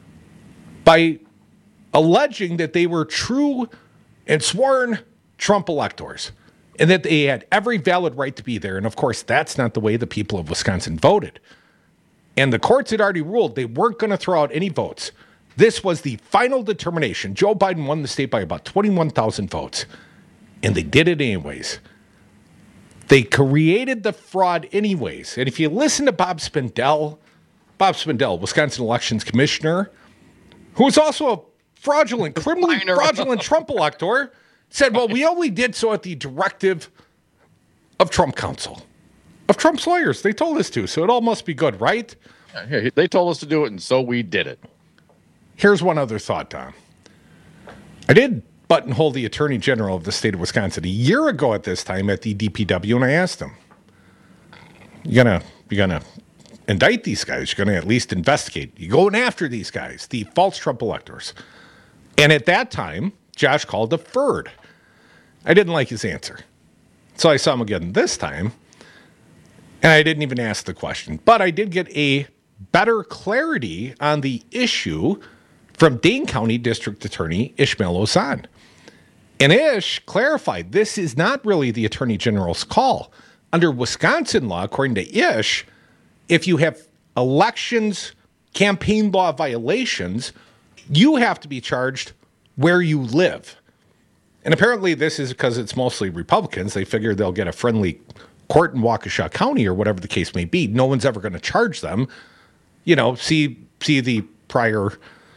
by alleging that they were true and sworn Trump electors and that they had every valid right to be there. And of course, that's not the way the people of Wisconsin voted. And the courts had already ruled they weren't going to throw out any votes. This was the final determination. Joe Biden won the state by about 21,000 votes, and they did it anyways. They created the fraud anyways. And if you listen to Bob Spindell, Wisconsin Elections Commissioner, who was also a criminally fraudulent Trump elector, said, well, we only did so at the directive of Trump counsel, of Trump's lawyers. They told us to, so it all must be good, right? Yeah, they told us to do it, and so we did it. Here's one other thought, Tom. I did buttonhole the Attorney General of the state of Wisconsin a year ago at this time at the DPW, and I asked him, "You gonna indict these guys? You're gonna at least investigate? You going after these guys, the false Trump electors?" And at that time, Josh Kaul deferred. I didn't like his answer, so I saw him again this time, and I didn't even ask the question. But I did get a better clarity on the issue from Dane County District Attorney Ishmael Ozan. And Ish clarified this is not really the Attorney General's call. Under Wisconsin law, according to Ish, if you have elections, campaign law violations, you have to be charged where you live. And apparently this is because it's mostly Republicans. They figure they'll get a friendly court in Waukesha County or whatever the case may be. No one's ever going to charge them. You know, see the prior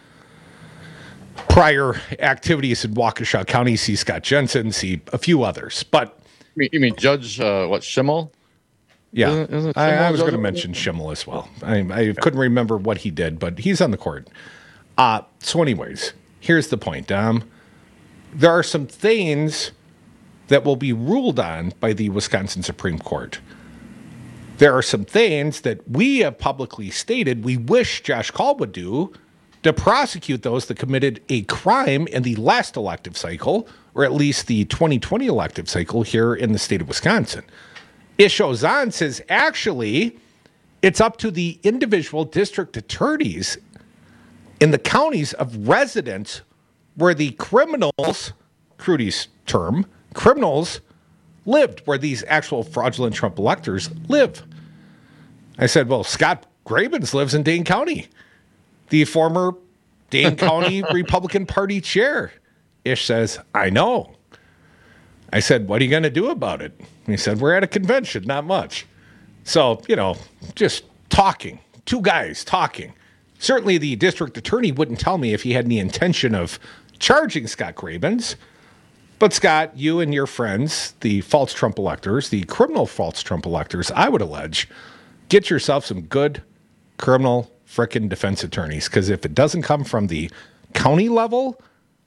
activities in Waukesha County, see Scott Jensen, see a few others. But you mean Judge Schimmel? Yeah, Isn't it I was Schimmel? going to mention Schimmel as well. I couldn't remember what he did, but he's on the court. So anyways, here's the point, Dom. There are some things that will be ruled on by the Wisconsin Supreme Court. There are some things that we have publicly stated we wish Josh Kaul would do to prosecute those that committed a crime in the last elective cycle, or at least the 2020 elective cycle here in the state of Wisconsin. Ish Ozan says, actually, it's up to the individual district attorneys in the counties of residence where the criminals, Crudy's term, criminals lived, where these actual fraudulent Trump electors live. I said, well, Scott Grabens lives in Dane County, the former Dane County Republican Party chair. Ish says, I know. I said, what are you going to do about it? He said, we're at a convention, not much. So, just talking, two guys talking. Certainly the district attorney wouldn't tell me if he had any intention of charging Scott Grabens. But Scott, you and your friends, the false Trump electors, the criminal false Trump electors, I would allege, get yourself some good criminal frickin' defense attorneys. Because if it doesn't come from the county level,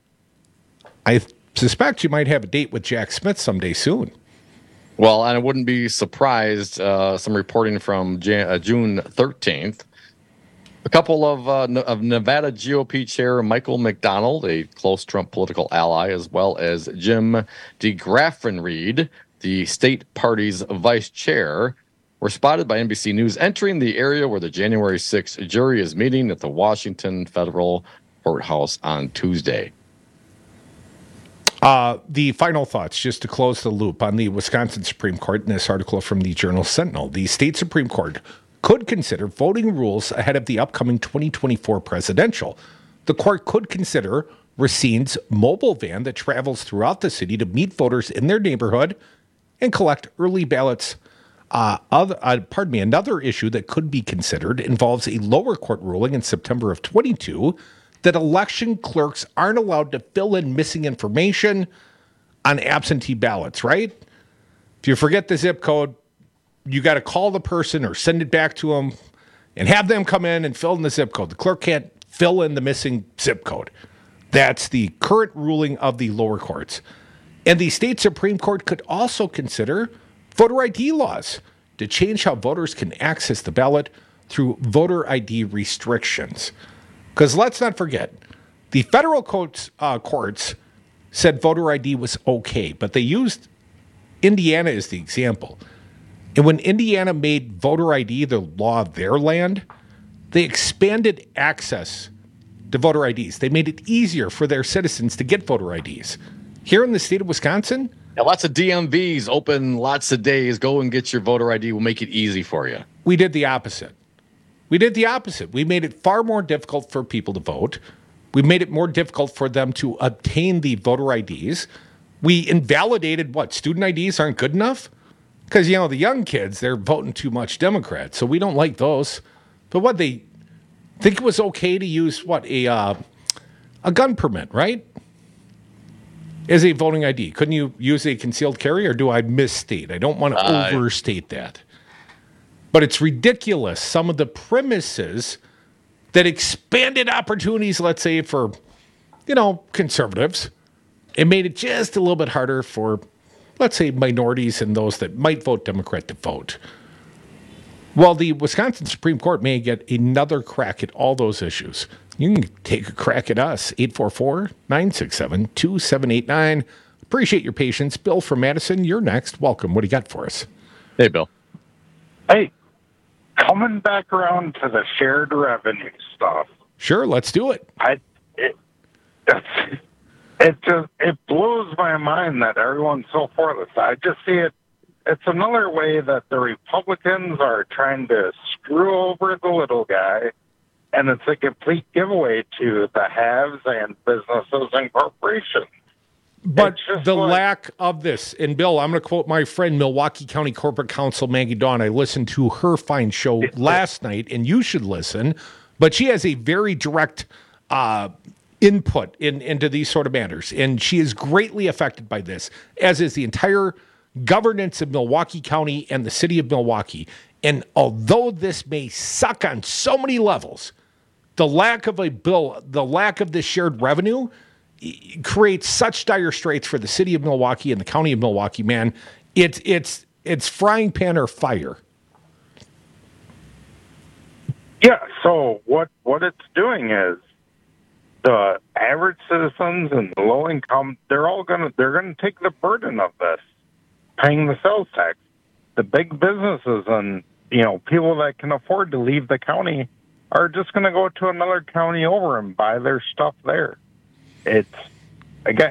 I suspect you might have a date with Jack Smith someday soon. Well, and I wouldn't be surprised, some reporting from June 13th. A couple of Nevada GOP chair Michael McDonald, a close Trump political ally, as well as Jim DeGraffenreid, the state party's vice chair, were spotted by NBC News entering the area where the January 6th jury is meeting at the Washington Federal Courthouse on Tuesday. The final thoughts, just to close the loop on the Wisconsin Supreme Court in this article from the Journal Sentinel. The state Supreme Court could consider voting rules ahead of the upcoming 2024 presidential. The court could consider Racine's mobile van that travels throughout the city to meet voters in their neighborhood and collect early ballots. Another issue that could be considered involves a lower court ruling in September of 22 that election clerks aren't allowed to fill in missing information on absentee ballots, right? If you forget the zip code, you got to call the person or send it back to them and have them come in and fill in the zip code. The clerk can't fill in the missing zip code. That's the current ruling of the lower courts. And the state Supreme Court could also consider voter ID laws to change how voters can access the ballot through voter ID restrictions. Because let's not forget, the federal courts said voter ID was okay, but they used Indiana as the example. And when Indiana made voter ID the law of their land, they expanded access to voter IDs. They made it easier for their citizens to get voter IDs. Here in the state of Wisconsin, yeah, lots of DMVs open lots of days. Go and get your voter ID. We'll make it easy for you. we did the opposite. We made it far more difficult for people to vote. We made it more difficult for them to obtain the voter IDs. We invalidated student IDs aren't good enough? Because, the young kids, they're voting too much Democrat, so we don't like those. But they think it was okay to use, a gun permit, right? As a voting ID. Couldn't you use a concealed carry, or do I misstate? I don't want to overstate that. But it's ridiculous, some of the premises that expanded opportunities, let's say, for, conservatives. It made it just a little bit harder for, let's say, minorities and those that might vote Democrat to vote. Well, the Wisconsin Supreme Court may get another crack at all those issues. You can take a crack at us, 844-967-2789. Appreciate your patience. Bill from Madison, you're next. Welcome. What do you got for us? Hey, Bill. Hey, coming back around to the shared revenue stuff. Sure, let's do it. It blows my mind that everyone's so for this. I just see it. It's another way that the Republicans are trying to screw over the little guy, and it's a complete giveaway to the haves and businesses and corporations. But the lack of this, and Bill, I'm going to quote my friend, Milwaukee County Corporate Counsel Maggie Dawn. I listened to her fine show last night, and you should listen. But she has a very direct input into these sort of matters, and she is greatly affected by this, as is the entire governance of Milwaukee County and the city of Milwaukee. And although this may suck on so many levels, the lack of a bill, the lack of this shared revenue creates such dire straits for the city of Milwaukee and the county of Milwaukee, man. It's frying pan or fire. Yeah, so what it's doing is the average citizens and the low income, they're gonna take the burden of this, paying the sales tax. The big businesses and people that can afford to leave the county are just going to go to another county over and buy their stuff there. It's again,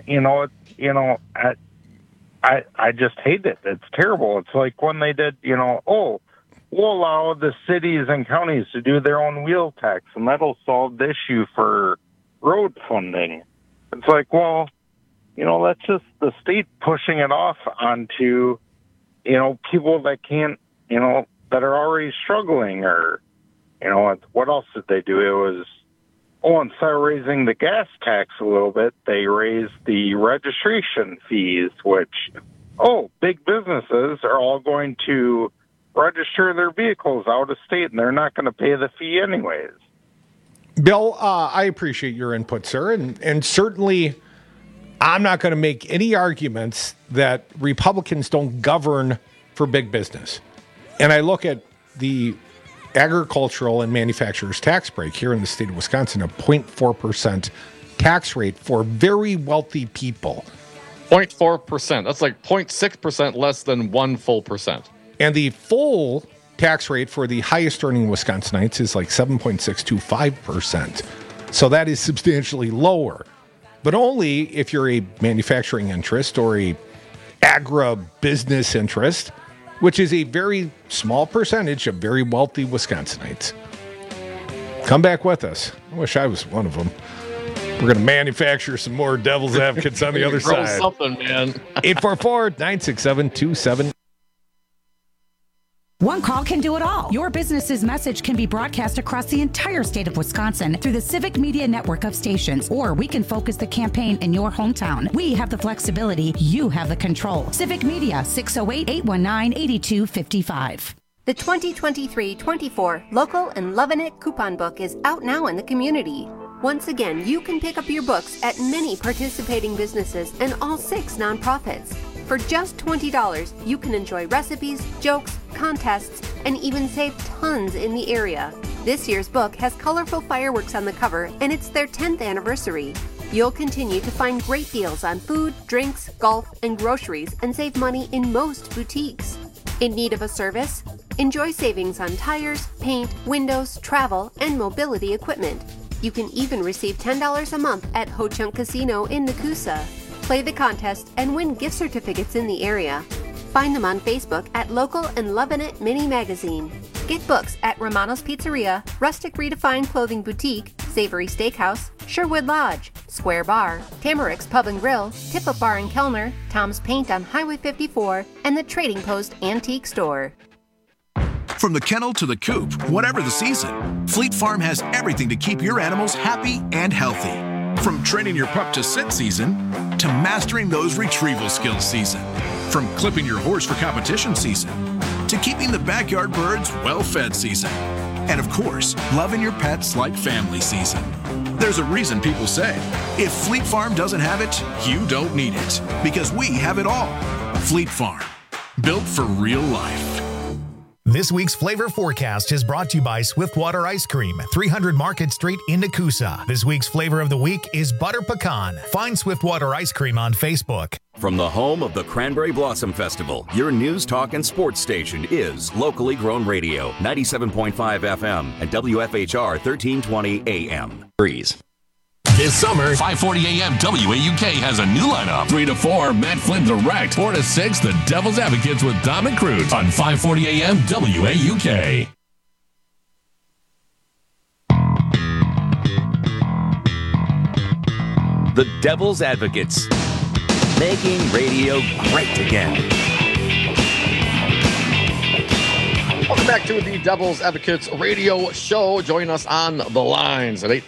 I just hate it. It's terrible. It's like when they did, we'll allow the cities and counties to do their own wheel tax, and that'll solve the issue for road funding. It's like, well, that's just the state pushing it off onto, people that can't, that are already struggling, or, what else did they do? It was, instead of raising the gas tax a little bit, they raised the registration fees, which, big businesses are all going to register their vehicles out of state, and they're not going to pay the fee anyways. Bill, I appreciate your input, sir, and certainly I'm not going to make any arguments that Republicans don't govern for big business. And I look at the agricultural and manufacturers tax break here in the state of Wisconsin, a 0.4% tax rate for very wealthy people. 0.4%. That's like 0.6% less than 1 full percent. And the full tax rate for the highest earning Wisconsinites is like 7.625%. So that is substantially lower. But only if you're a manufacturing interest or a agribusiness interest, which is a very small percentage of very wealthy Wisconsinites. Come back with us. I wish I was one of them. We're going to manufacture some more devil's advocates on the other side. Something, man. 844-967-27. One call can do it all. Your business's message can be broadcast across the entire state of Wisconsin through the Civic Media network of stations, or we can focus the campaign in your hometown. We have the flexibility. You have the control. Civic Media, 608-819-8255. The 2023-24 Local and Lovin' It coupon book is out now in the community. Once again, you can pick up your books at many participating businesses and all 6 nonprofits. For just $20, you can enjoy recipes, jokes, contests, and even save tons in the area. This year's book has colorful fireworks on the cover, and it's their 10th anniversary. You'll continue to find great deals on food, drinks, golf, and groceries, and save money in most boutiques. In need of a service? Enjoy savings on tires, paint, windows, travel, and mobility equipment. You can even receive $10 a month at Ho Chunk Casino in Nakusa. Play the contest and win gift certificates in the area. Find them on Facebook at Local and Lovin' It Mini Magazine. Get books at Romano's Pizzeria, Rustic Redefined Clothing Boutique, Savory Steakhouse, Sherwood Lodge, Square Bar, Tamarix Pub and Grill, Tip-Up Bar and Kellner, Tom's Paint on Highway 54, and the Trading Post Antique Store. From the kennel to the coop, whatever the season, Fleet Farm has everything to keep your animals happy and healthy. From training your pup to sit season, to mastering those retrieval skills season. From clipping your horse for competition season, to keeping the backyard birds well-fed season. And of course, loving your pets like family season. There's a reason people say, if Fleet Farm doesn't have it, you don't need it. Because we have it all. Fleet Farm, built for real life. This week's Flavor Forecast is brought to you by Swiftwater Ice Cream, 300 Market Street in Nakusa. This week's flavor of the week is Butter Pecan. Find Swiftwater Ice Cream on Facebook. From the home of the Cranberry Blossom Festival, your news, talk, and sports station is Locally Grown Radio, 97.5 FM and WFHR 1320 AM. Breeze. This summer, 5:40 a.m. WAUK has a new lineup. 3 to 4, Matt Flynn Direct. 4 to 6, The Devil's Advocates with Dominic Cruz on 5:40 a.m. WAUK. The Devil's Advocates, making radio great again. Welcome back to the Devil's Advocates radio show. Join us on the lines at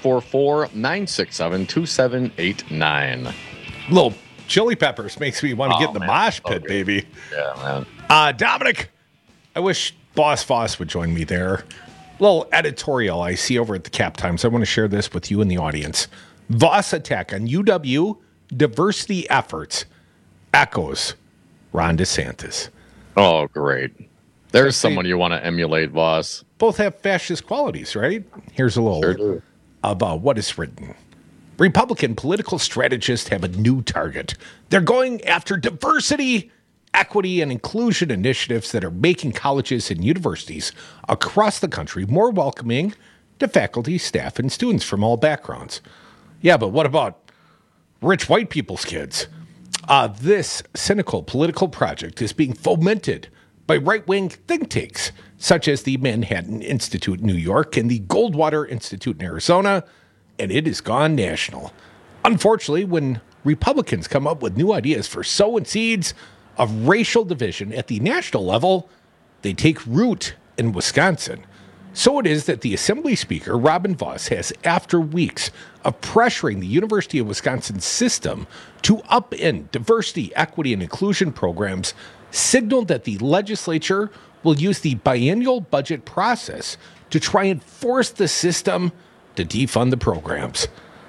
844-967-2789. Little chili peppers makes me want to get in the mosh pit, baby. Yeah, man. Dominic, I wish Boss Voss would join me there. Little editorial I see over at the Cap Times. I want to share this with you and the audience. Voss attack on UW diversity efforts echoes Ron DeSantis. Oh, great. There's someone you want to emulate, Voss. Both have fascist qualities, right? Here's a little of what is written. Republican political strategists have a new target. They're going after diversity, equity, and inclusion initiatives that are making colleges and universities across the country more welcoming to faculty, staff, and students from all backgrounds. Yeah, but what about rich white people's kids? This cynical political project is being fomented by right-wing think tanks, such as the Manhattan Institute in New York and the Goldwater Institute in Arizona, and it has gone national. Unfortunately, when Republicans come up with new ideas for sowing seeds of racial division at the national level, they take root in Wisconsin. So it is that the Assembly Speaker, Robin Voss, has, after weeks of pressuring the University of Wisconsin system to upend diversity, equity, and inclusion programs, signaled that the legislature will use the biennial budget process to try and force the system to defund the programs.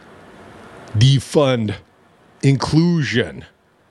Defund inclusion.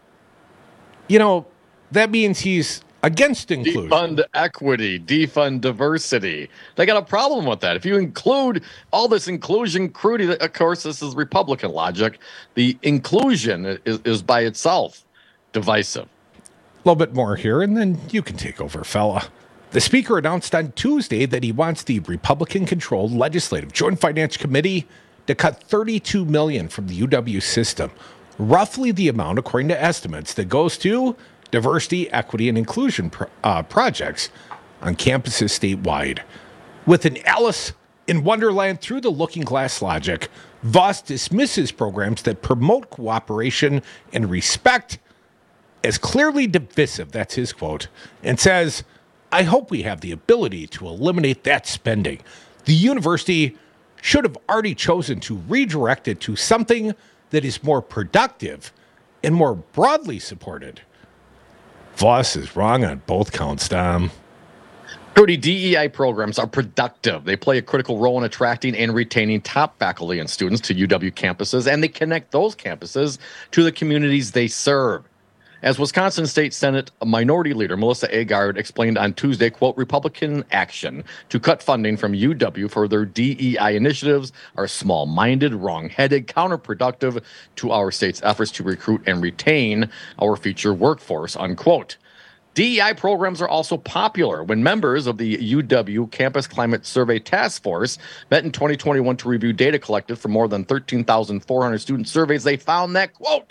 You know, that means he's against inclusion. Defund equity, defund diversity. They got a problem with that. If you include all this inclusion crudity, of course, this is Republican logic. The inclusion is by itself divisive. A little bit more here, and then you can take over, fella. The Speaker announced on Tuesday that he wants the Republican-controlled Legislative Joint Finance Committee to cut $32 million from the UW system, roughly the amount, according to estimates, that goes to diversity, equity, and inclusion projects on campuses statewide. With an Alice in Wonderland through the looking glass logic, Voss dismisses programs that promote cooperation and respect as clearly divisive, that's his quote, and says, I hope we have the ability to eliminate that spending. The university should have already chosen to redirect it to something that is more productive and more broadly supported. Voss is wrong on both counts, Dom. Cody, DEI programs are productive. They play a critical role in attracting and retaining top faculty and students to UW campuses, and they connect those campuses to the communities they serve. As Wisconsin State Senate Minority Leader Melissa Agard explained on Tuesday, quote, Republican action to cut funding from UW for their DEI initiatives are small-minded, wrong-headed, counterproductive to our state's efforts to recruit and retain our future workforce, unquote. DEI programs are also popular. When members of the UW Campus Climate Survey Task Force met in 2021 to review data collected from more than 13,400 student surveys, they found that, quote,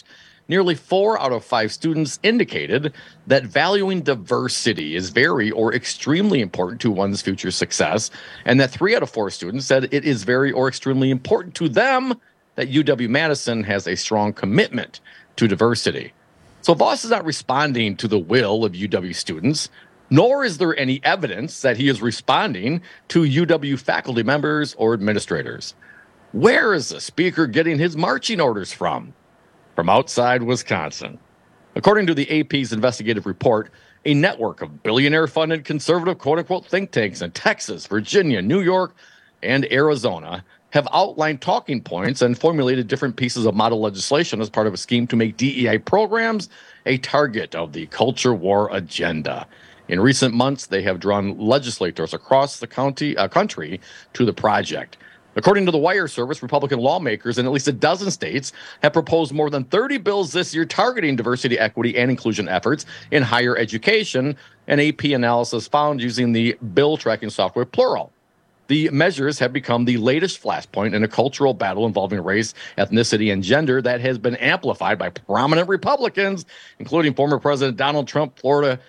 nearly 4 out of 5 students indicated that valuing diversity is very or extremely important to one's future success, and that 3 out of 4 students said it is very or extremely important to them that UW-Madison has a strong commitment to diversity. So Voss is not responding to the will of UW students, nor is there any evidence that he is responding to UW faculty members or administrators. Where is the speaker getting his marching orders from? From outside Wisconsin. According to the AP's investigative report, a network of billionaire-funded conservative quote-unquote think tanks in Texas, Virginia, New York, and Arizona have outlined talking points and formulated different pieces of model legislation as part of a scheme to make DEI programs a target of the culture war agenda. In recent months, they have drawn legislators across the country to the project. According to the Wire service, Republican lawmakers in at least a dozen states have proposed more than 30 bills this year targeting diversity, equity, and inclusion efforts in higher education, an AP analysis found using the bill tracking software Plural. The measures have become the latest flashpoint in a cultural battle involving race, ethnicity, and gender that has been amplified by prominent Republicans, including former President Donald Trump, Florida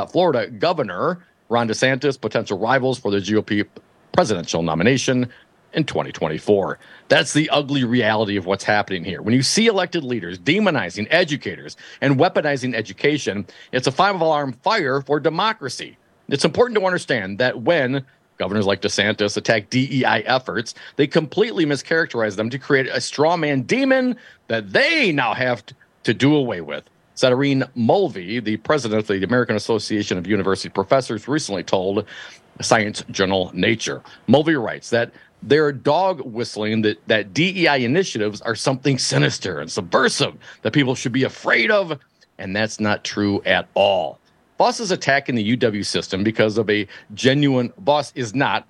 Governor Ron DeSantis, potential rivals for the GOP presidential nomination in 2024. That's the ugly reality of what's happening here. When you see elected leaders demonizing educators and weaponizing education, it's a 5-alarm fire for democracy. It's important to understand that when governors like DeSantis attack DEI efforts, they completely mischaracterize them to create a straw man demon that they now have to do away with. Sattarine Mulvey, the president of the American Association of University Professors, recently told science journal Nature. Mulvey writes that they're dog whistling that DEI initiatives are something sinister and subversive that people should be afraid of, and that's not true at all. Voss is attacking the UW system because of a genuine Voss is not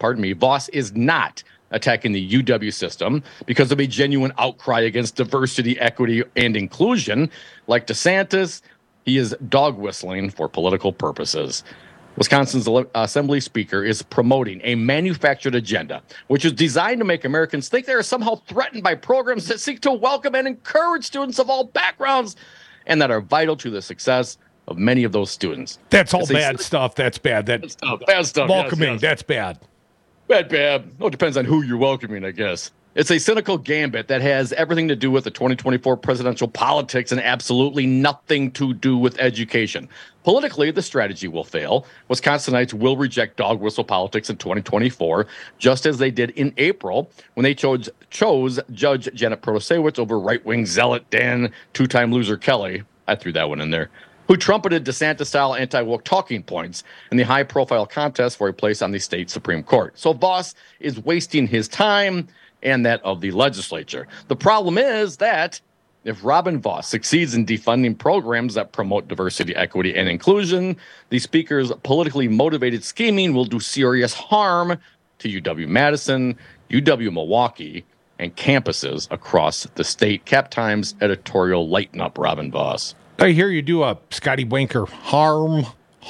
attacking the UW system because of a genuine outcry against diversity, equity, and inclusion. Like DeSantis, he is dog whistling for political purposes. Wisconsin's Assembly Speaker is promoting a manufactured agenda, which is designed to make Americans think they are somehow threatened by programs that seek to welcome and encourage students of all backgrounds and that are vital to the success of many of those students. That's all bad stuff. That's bad. Bad stuff. Welcoming, yes. That's bad. Bad. Well, it depends on who you're welcoming, I guess. It's a cynical gambit that has everything to do with the 2024 presidential politics and absolutely nothing to do with education. Politically, the strategy will fail. Wisconsinites will reject dog whistle politics in 2024, just as they did in April when they chose Judge Janet Protasiewicz over right-wing zealot Dan two-time loser Kelly. I threw that one in there. Who trumpeted DeSantis-style anti-woke talking points in the high-profile contest for a place on the state Supreme Court. So Voss is wasting his time and that of the legislature. The problem is that if Robin Voss succeeds in defunding programs that promote diversity, equity, and inclusion, the speaker's politically motivated scheming will do serious harm to UW-Madison, UW-Milwaukee, and campuses across the state. Cap Times editorial, lighten up, Robin Voss. I hear you do a Scotty Wanker harm.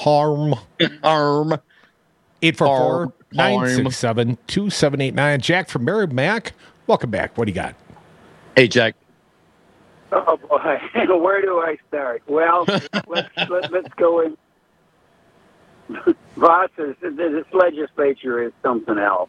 844-967-2789. Jack from Merrimack, welcome back. What do you got? Hey, Jack. Oh boy, where do I start? Well, let's go in. Voss, this legislature is something else.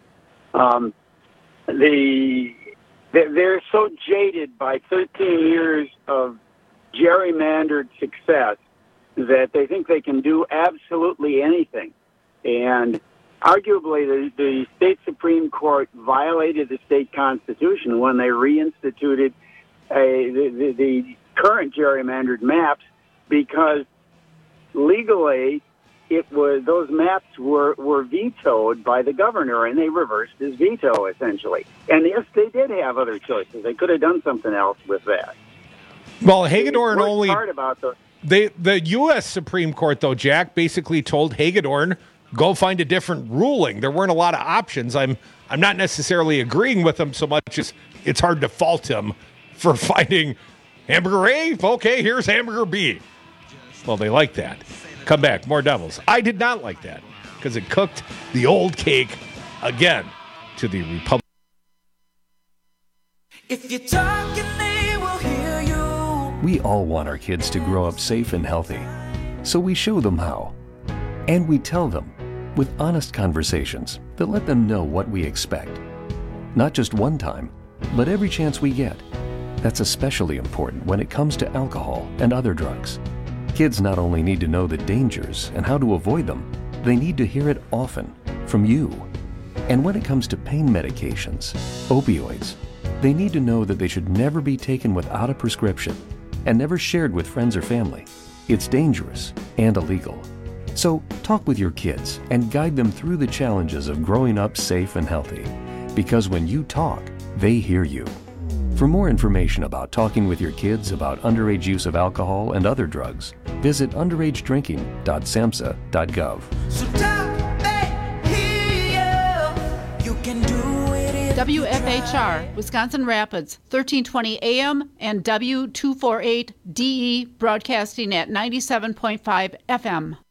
They're so jaded by 13 years of gerrymandered success that they think they can do absolutely anything. And arguably, the state Supreme Court violated the state constitution when they reinstituted the current gerrymandered maps, because legally those maps were vetoed by the governor, and they reversed his veto essentially. And yes, they did have other choices. They could have done something else with that. Well, Hagedorn only about the U.S. Supreme Court, though, Jack, basically told Hagedorn, go find a different ruling. There weren't a lot of options. I'm not necessarily agreeing with him so much as it's hard to fault him for finding hamburger A. Okay, here's hamburger B. Well, they like that. Come back, more Devils. I did not like that because it cooked the old cake again to the Republic. If you're talking, they will hear you. We all want our kids to grow up safe and healthy. So we show them how. And we tell them with honest conversations that let them know what we expect. Not just one time, but every chance we get. That's especially important when it comes to alcohol and other drugs. Kids not only need to know the dangers and how to avoid them, they need to hear it often from you. And when it comes to pain medications, opioids, they need to know that they should never be taken without a prescription and never shared with friends or family. It's dangerous and illegal. So talk with your kids and guide them through the challenges of growing up safe and healthy. Because when you talk, they hear you. For more information about talking with your kids about underage use of alcohol and other drugs, visit underagedrinking.samhsa.gov. So talk, you can do it. WFHR, Wisconsin Rapids, 1320 AM and W248DE, broadcasting at 97.5 FM.